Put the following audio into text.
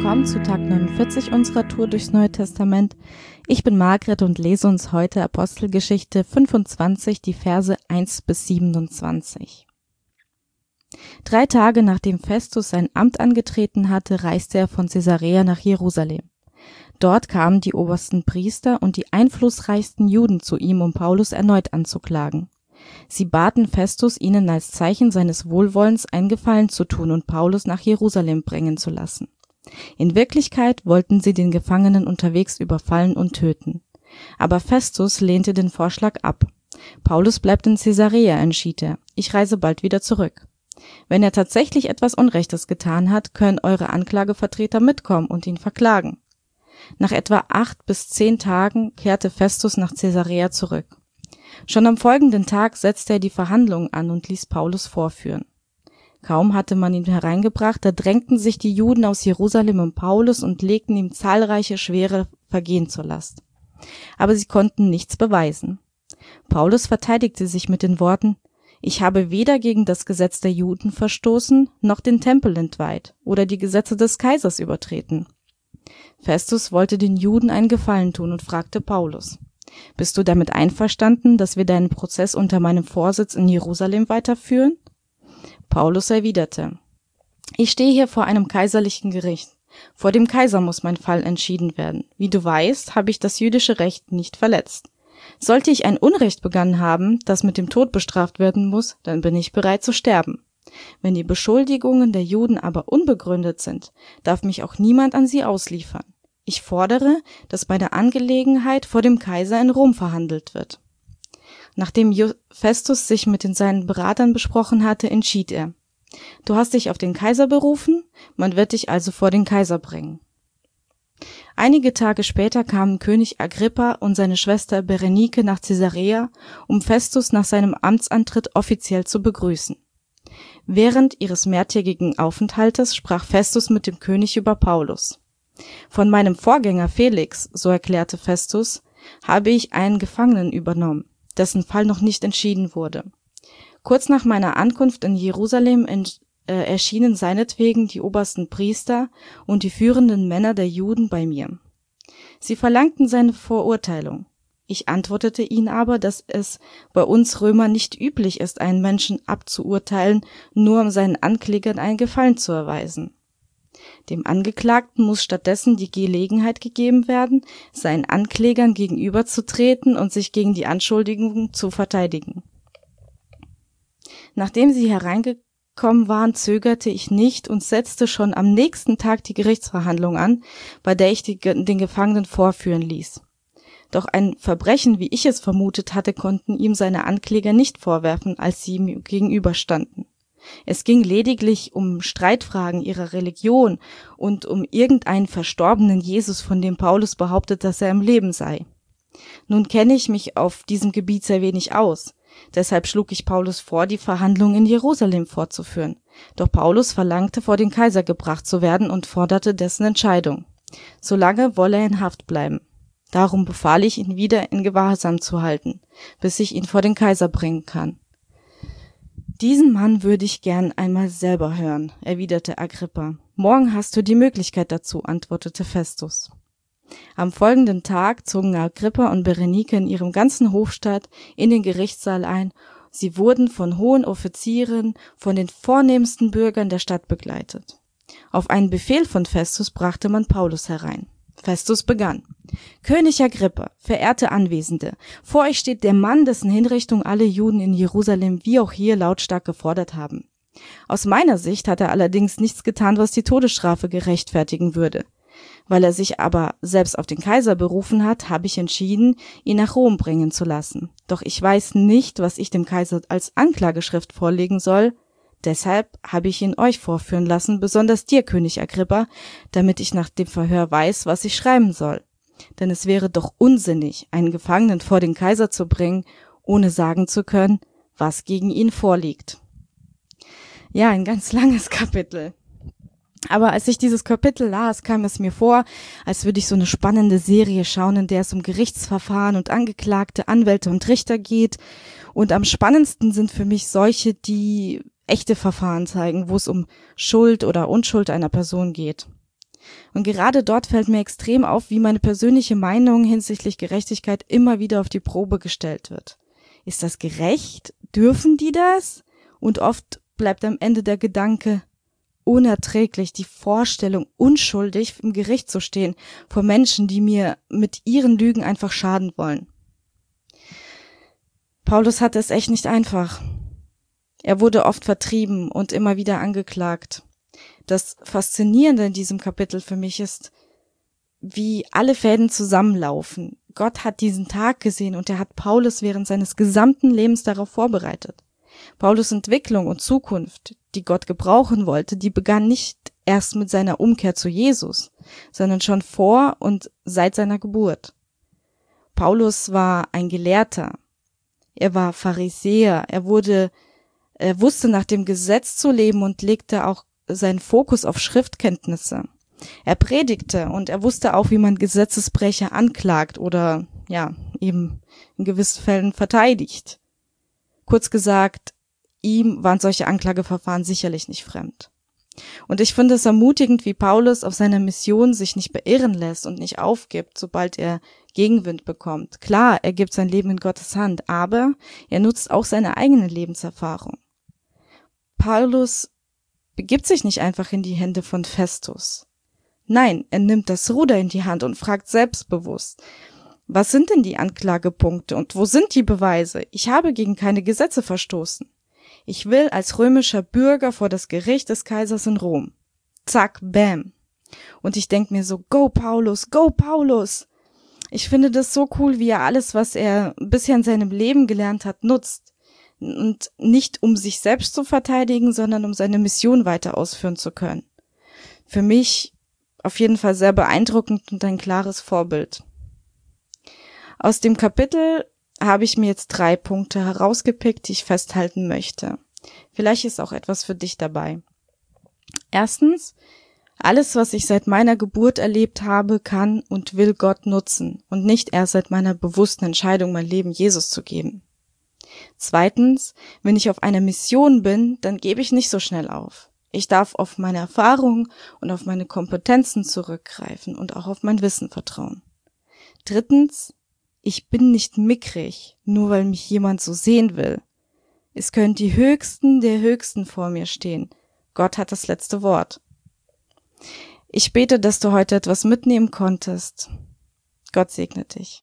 willkommen zu Tag 49 unserer Tour durchs Neue Testament. Ich bin Margret und lese uns heute Apostelgeschichte 25, die Verse 1 bis 27. 3 Tage nachdem Festus sein Amt angetreten hatte, reiste er von Caesarea nach Jerusalem. Dort kamen die obersten Priester und die einflussreichsten Juden zu ihm, um Paulus erneut anzuklagen. Sie baten Festus, ihnen als Zeichen seines Wohlwollens einen Gefallen zu tun und Paulus nach Jerusalem bringen zu lassen. In Wirklichkeit wollten sie den Gefangenen unterwegs überfallen und töten. Aber Festus lehnte den Vorschlag ab. Paulus bleibt in Caesarea, entschied er. Ich reise bald wieder zurück. Wenn er tatsächlich etwas Unrechtes getan hat, können eure Anklagevertreter mitkommen und ihn verklagen. Nach etwa 8 bis 10 Tagen kehrte Festus nach Caesarea zurück. Schon am folgenden Tag setzte er die Verhandlungen an und ließ Paulus vorführen. Kaum hatte man ihn hereingebracht, da drängten sich die Juden aus Jerusalem um Paulus und legten ihm zahlreiche schwere Vergehen zur Last. Aber sie konnten nichts beweisen. Paulus verteidigte sich mit den Worten: Ich habe weder gegen das Gesetz der Juden verstoßen, noch den Tempel entweiht oder die Gesetze des Kaisers übertreten. Festus wollte den Juden einen Gefallen tun und fragte Paulus: Bist du damit einverstanden, dass wir deinen Prozess unter meinem Vorsitz in Jerusalem weiterführen? Paulus erwiderte: Ich stehe hier vor einem kaiserlichen Gericht. Vor dem Kaiser muss mein Fall entschieden werden. Wie du weißt, habe ich das jüdische Recht nicht verletzt. Sollte ich ein Unrecht begangen haben, das mit dem Tod bestraft werden muss, dann bin ich bereit zu sterben. Wenn die Beschuldigungen der Juden aber unbegründet sind, darf mich auch niemand an sie ausliefern. Ich fordere, dass meine Angelegenheit vor dem Kaiser in Rom verhandelt wird. Nachdem Festus sich mit seinen Beratern besprochen hatte, entschied er: Du hast dich auf den Kaiser berufen, man wird dich also vor den Kaiser bringen. Einige Tage später kamen König Agrippa und seine Schwester Berenike nach Caesarea, um Festus nach seinem Amtsantritt offiziell zu begrüßen. Während ihres mehrtägigen Aufenthaltes sprach Festus mit dem König über Paulus. Von meinem Vorgänger Felix, so erklärte Festus, habe ich einen Gefangenen übernommen, dessen Fall noch nicht entschieden wurde. Kurz nach meiner Ankunft in Jerusalem erschienen seinetwegen die obersten Priester und die führenden Männer der Juden bei mir. Sie verlangten seine Verurteilung. Ich antwortete ihnen aber, dass es bei uns Römern nicht üblich ist, einen Menschen abzuurteilen, nur um seinen Anklägern einen Gefallen zu erweisen. Dem Angeklagten muss stattdessen die Gelegenheit gegeben werden, seinen Anklägern gegenüberzutreten und sich gegen die Anschuldigungen zu verteidigen. Nachdem sie hereingekommen waren, zögerte ich nicht und setzte schon am nächsten Tag die Gerichtsverhandlung an, bei der ich den Gefangenen vorführen ließ. Doch ein Verbrechen, wie ich es vermutet hatte, konnten ihm seine Ankläger nicht vorwerfen, als sie ihm gegenüberstanden. Es ging lediglich um Streitfragen ihrer Religion und um irgendeinen verstorbenen Jesus, von dem Paulus behauptet, dass er im Leben sei. Nun kenne ich mich auf diesem Gebiet sehr wenig aus. Deshalb schlug ich Paulus vor, die Verhandlungen in Jerusalem fortzuführen. Doch Paulus verlangte, vor den Kaiser gebracht zu werden und forderte dessen Entscheidung. Solange wolle er in Haft bleiben. Darum befahl ich, ihn wieder in Gewahrsam zu halten, bis ich ihn vor den Kaiser bringen kann. Diesen Mann würde ich gern einmal selber hören, erwiderte Agrippa. Morgen hast du die Möglichkeit dazu, antwortete Festus. Am folgenden Tag zogen Agrippa und Berenike in ihrem ganzen Hofstaat in den Gerichtssaal ein. Sie wurden von hohen Offizieren, von den vornehmsten Bürgern der Stadt begleitet. Auf einen Befehl von Festus brachte man Paulus herein. Festus begann: König Agrippa, verehrte Anwesende, vor euch steht der Mann, dessen Hinrichtung alle Juden in Jerusalem wie auch hier lautstark gefordert haben. Aus meiner Sicht hat er allerdings nichts getan, was die Todesstrafe gerechtfertigen würde. Weil er sich aber selbst auf den Kaiser berufen hat, habe ich entschieden, ihn nach Rom bringen zu lassen. Doch ich weiß nicht, was ich dem Kaiser als Anklageschrift vorlegen soll. Deshalb habe ich ihn euch vorführen lassen, besonders dir, König Agrippa, damit ich nach dem Verhör weiß, was ich schreiben soll. Denn es wäre doch unsinnig, einen Gefangenen vor den Kaiser zu bringen, ohne sagen zu können, was gegen ihn vorliegt. Ja, ein ganz langes Kapitel. Aber als ich dieses Kapitel las, kam es mir vor, als würde ich so eine spannende Serie schauen, in der es um Gerichtsverfahren und Angeklagte, Anwälte und Richter geht. Und am spannendsten sind für mich solche, die echte Verfahren zeigen, wo es um Schuld oder Unschuld einer Person geht. Und gerade dort fällt mir extrem auf, wie meine persönliche Meinung hinsichtlich Gerechtigkeit immer wieder auf die Probe gestellt wird. Ist das gerecht? Dürfen die das? Und oft bleibt am Ende der Gedanke, unerträglich, die Vorstellung, unschuldig im Gericht zu stehen vor Menschen, die mir mit ihren Lügen einfach schaden wollen. Paulus hatte es echt nicht einfach. Er wurde oft vertrieben und immer wieder angeklagt. Das Faszinierende in diesem Kapitel für mich ist, wie alle Fäden zusammenlaufen. Gott hat diesen Tag gesehen und er hat Paulus während seines gesamten Lebens darauf vorbereitet. Paulus' Entwicklung und Zukunft, die Gott gebrauchen wollte, die begann nicht erst mit seiner Umkehr zu Jesus, sondern schon vor und seit seiner Geburt. Paulus war ein Gelehrter. Er war Pharisäer. Er wusste nach dem Gesetz zu leben und legte auch seinen Fokus auf Schriftkenntnisse. Er predigte und er wusste auch, wie man Gesetzesbrecher anklagt oder, eben in gewissen Fällen verteidigt. Kurz gesagt, ihm waren solche Anklageverfahren sicherlich nicht fremd. Und ich finde es ermutigend, wie Paulus auf seiner Mission sich nicht beirren lässt und nicht aufgibt, sobald er Gegenwind bekommt. Klar, er gibt sein Leben in Gottes Hand, aber er nutzt auch seine eigene Lebenserfahrung. Paulus begibt sich nicht einfach in die Hände von Festus. Nein, er nimmt das Ruder in die Hand und fragt selbstbewusst, was sind denn die Anklagepunkte und wo sind die Beweise? Ich habe gegen keine Gesetze verstoßen. Ich will als römischer Bürger vor das Gericht des Kaisers in Rom. Zack, bam. Und ich denke mir so, go Paulus, go Paulus. Ich finde das so cool, wie er alles, was er bisher in seinem Leben gelernt hat, nutzt. Und nicht um sich selbst zu verteidigen, sondern um seine Mission weiter ausführen zu können. Für mich auf jeden Fall sehr beeindruckend und ein klares Vorbild. Aus dem Kapitel habe ich mir jetzt 3 Punkte herausgepickt, die ich festhalten möchte. Vielleicht ist auch etwas für dich dabei. Erstens, alles, was ich seit meiner Geburt erlebt habe, kann und will Gott nutzen und nicht erst seit meiner bewussten Entscheidung, mein Leben Jesus zu geben. Zweitens, wenn ich auf einer Mission bin, dann gebe ich nicht so schnell auf. Ich darf auf meine Erfahrungen und auf meine Kompetenzen zurückgreifen und auch auf mein Wissen vertrauen. Drittens, ich bin nicht mickrig, nur weil mich jemand so sehen will. Es können die Höchsten der Höchsten vor mir stehen. Gott hat das letzte Wort. Ich bete, dass du heute etwas mitnehmen konntest. Gott segne dich.